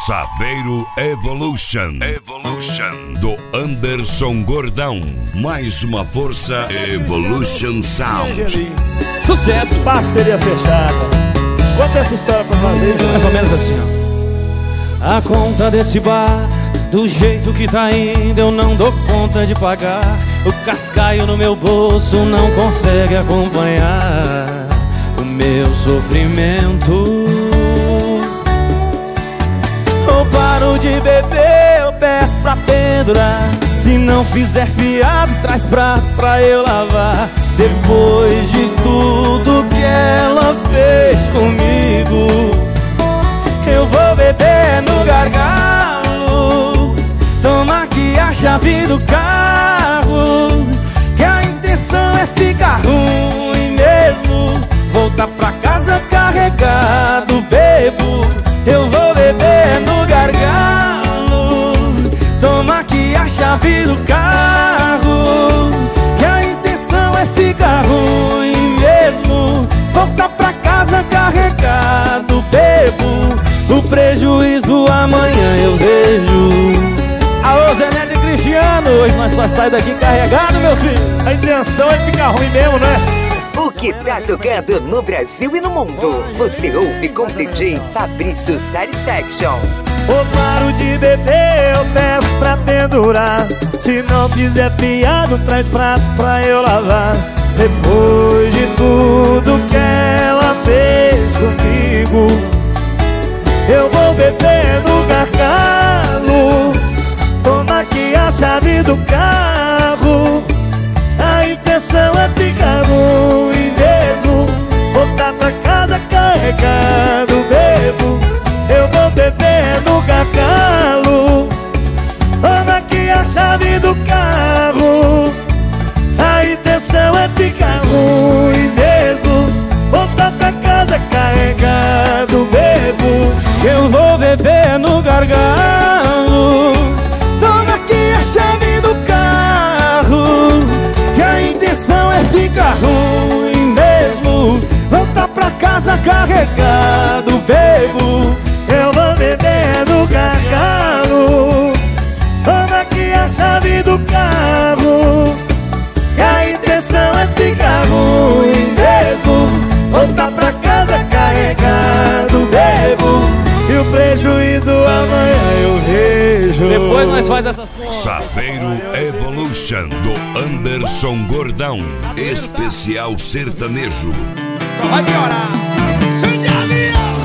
Saveiro Evolution do Anderson Gordão. Mais uma força, Evolution Sound. Sucesso! Parceria fechada. Conta essa história pra fazer, mais ou menos assim, ó. A conta desse bar, do jeito que tá indo, eu não dou conta de pagar. O cascaio no meu bolso não consegue acompanhar o meu sofrimento. Eu paro de beber, eu peço pra pendurar. Se não fizer fiado, traz prato pra eu lavar. Depois de tudo que ela fez comigo, eu vou beber no gargalo. Toma aqui a chave do carro, que a intenção é ficar ruim mesmo. Voltar pra casa carregado, bebo. Eu vou beber no gargalo. Toma aqui a chave do carro, que a intenção é ficar ruim mesmo. Voltar pra casa carregado, bebo. O prejuízo amanhã eu vejo. Alô, Zé Neto e Cristiano, hoje nós só sai daqui carregado, meus filhos. A intenção é ficar ruim mesmo, né? O que tá tocando no Brasil e no mundo, você ouve com DJ Fabrício Satisfaction. Eu paro de beber, eu peço pra pendurar. Se não fizer fiado, traz prato pra eu lavar. Depois de tudo que ela fez comigo, eu vou beber no gargalo. Toma aqui a chave do carro, a intenção é ficar ruim mesmo. Voltar pra casa carregado, bebo. Eu vou beber no gargalo. Toma aqui a chave do carro, a intenção é ficar ruim mesmo. Voltar pra casa carregado, bebo. Eu vou beber no gargalo. Toma aqui a chave do carro, que a intenção é ficar ruim mesmo. Voltar pra casa carregado, bebo. Eu vou beber no gargalo. Toma aqui a chave do carro, e a intenção é ficar ruim mesmo. Voltar pra casa carregado, bebo. E o prejuízo amanhã eu vejo. Depois nós faz essas coisas. Saveiro Evolution do Anderson Gordão. Especial sertanejo. Só vai piorar. Xande ali, ó.